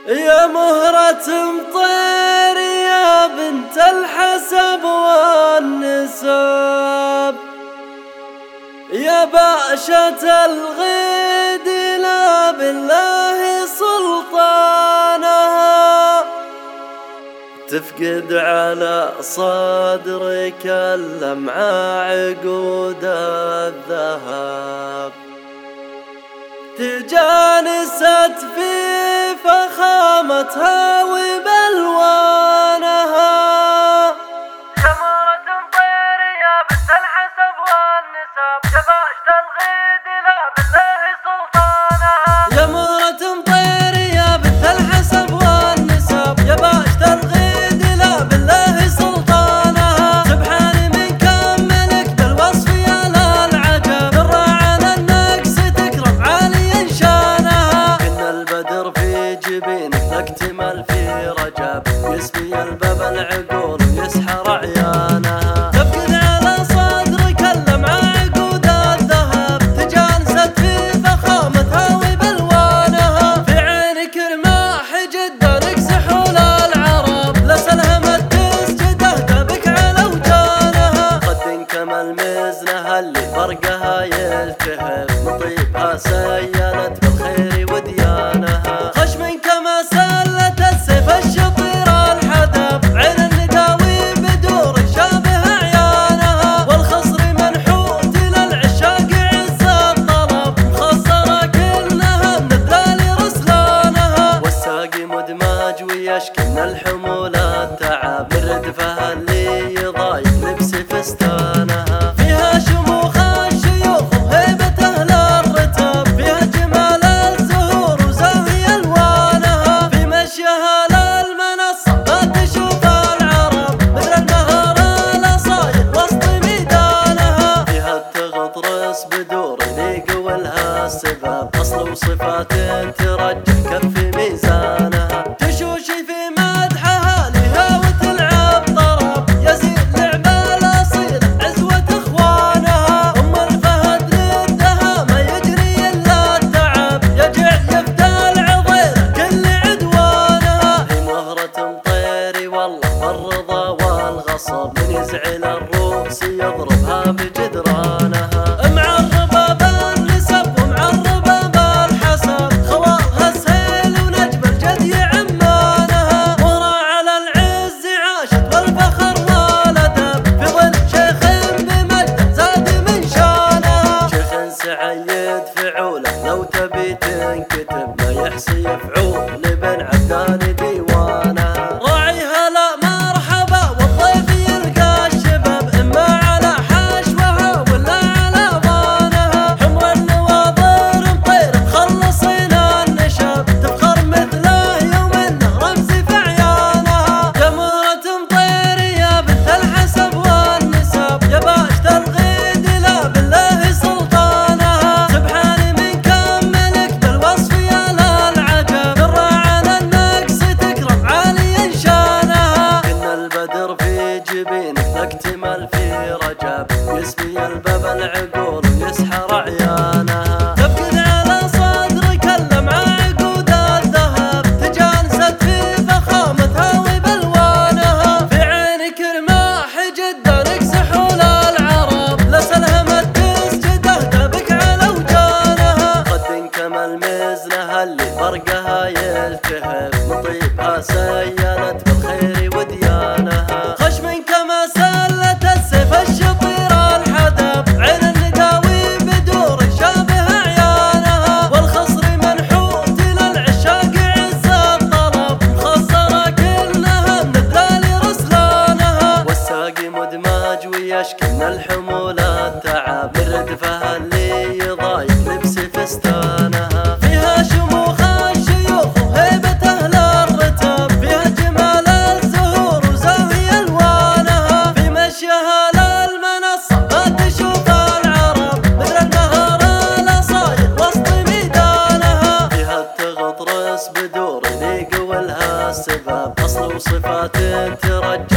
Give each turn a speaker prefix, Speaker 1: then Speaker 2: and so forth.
Speaker 1: يا مهرة مطير يا بنت الحسب والنسب، يا باشا الغيد لا بالله سلطانها، تفقد على صدرك اللمعة عقود الذهب، تجانست في فخامتها وبلوانها.
Speaker 2: يا مهرة مطير يا بنت الحسب والنسب، يا باشا الغيد لا بالله سلطانها.
Speaker 1: يا مهرة مطير يا بنت الحسب والنسب، يا باشا الغيد لا بالله سلطانها. سبحان من كملك بالوصف يا للعجب، درى على النقص تكرم عاليا شانها. كن البدر في جبينك اكتمل في رجب، يسبي الباب العقول ويسحر عيانها. تفقد على صدرك اللمعة عقود الذهب، تجانست في فخامتها وبلوانها. في عينك رماح جدانك سحول العرب، لسلهمت تسجده تبك على وجانها. قد كمل مزنها اللي برقها يلتهب، مطيبها سيلت بالخير وديانها. خشم كما سلت السيف الشطير الحدب، عين النداوي بدور شابه عيانها. والخصر منحوت للعشاق عز الطلب، مخصرة كلها من الذال رسلانها. والساقي مدماج ويشكي من الحمول التعب، من ردفها اللي يضايق لبس فستانها. فيها شموخ الشيوخ وهيبة أهل الرتب، فيها جمال الزهور وزاهي ألوانها. في مشيها للمنصة ما تشوف العرب، مثل النهر الأصايل وسط ميدانها. فيها التغطرس بدور يليق ولها سبب، أصل وصفات ترجح كف ميزانها. تشوشي في مدحها لها وتلعب طرب، يزيد لعب الأصيل عزوة إخوانها. أم الفهد ردها ما يجري إلا التعب، يجع يفدى العضيل كل عدوانها. هي مهرة مطير والله بالرضا والغصب، من يزعل الروس يضربها بجدرانها. معربة بالنسب ومعربة بالحسب، خوالها سهيل ونجم الجدي عمانها. مهرة على العز عاشت والفخر والأدب، في ظل شيخ بمجد زاد من شانها. شيخ سعيد فعوله لو تبي تنكتب، ما يحصي فعول بن عبدان ديوانها. راعيها لا مرحبا والضيف يلقى الشباب، إما على حشوها ولا على ضانها. حمر النواظر مطير مخلصين النشاب، تفخر مثله يوم انه رمز في عيانها. يا مهرة مطير يا بنت الحسب والنسب، يا باشا الغيد لا بالله سلطانها. سبحان من كملك بالوصف يا للعجب، درى على النقص تكرم عاليا شانها. كن البدر في جبينك اكتمل في رجب، يسبي الباب العقول ويسحر عيانها. تفقد على صدرك اللمعة عقود الذهب، تجانست في فخامتها وبلوانها. في عينك رماح جدانك سحول العرب، لسلهمت تسجده تبك على وجانها. قد كمل مزنها اللي برقها يلتهب، مطيبها سيلت بالخير وديانها. خشم كما سلت السيف الشطير الحدب، عين النداوي بدور شابه عيانها. والخصر منحوت للعشاق عز الطلب، مخصرة كلها من الذال رسلانها. والساقي مدماج ويشكي من الحمول التعب، من ردفها اللي يضايق لبس فستانها. فيها شموخ الشيوخ وهيبة أهل الرتب، فيها جمال الزهور وزاهي ألوانها. في مشيها للمنصة ما تشوف العرب، مثل النهر الأصايل وسط ميدانها. فيها التغطرس بدور يليق ولها سبب، أصل وصفات ترجح